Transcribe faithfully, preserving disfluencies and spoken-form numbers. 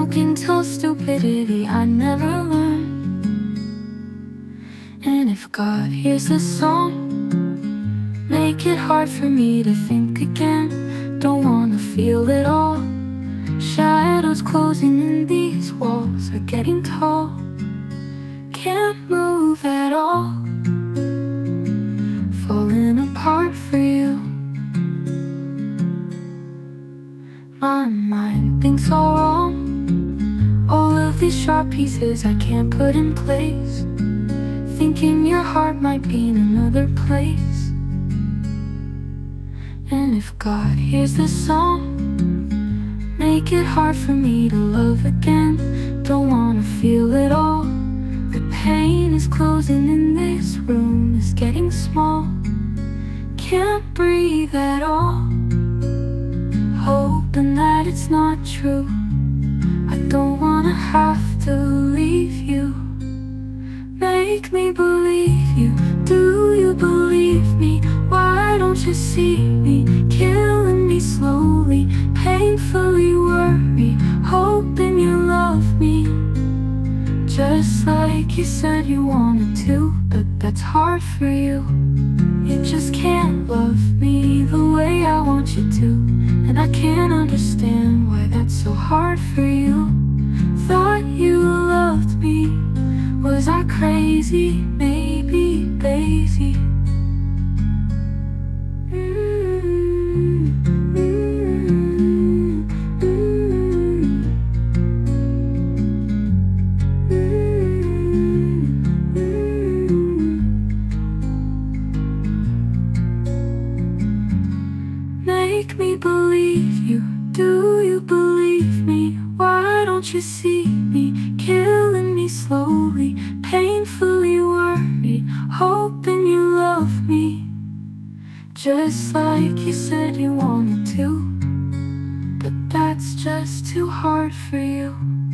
can tell stupidity I never learned. And if God hears this song, make it hard for me to think again. Don't wanna feel it all. Shadows closing in, these walls are getting tall. Can't move at all, falling apart for you. My mind thinks all wrong. All of these sharp pieces I can't put in place. Thinking your heart might be in another place. And if God hears this song, make it hard for me to love again. Don't wanna feel it all. The pain is closing in, this room is getting small. Can't breathe at all, hoping that it's not true. I don't wanna have to leave you. Make me believe you. Do you believe me? Why don't you see me? Killing me slowly, painfully worry, hoping you love me just like you said you wanted to. But that's hard for you. You just can't love me the way I want you to. And I can't understand why that's so hard for you. Thought you loved me. Was I crazy? Maybe lazy. Make me believe you. Do you believe me? Why don't you see me? Killing me slowly, painfully worried, hoping you love me just like you said you wanted to. But that's just too hard for you.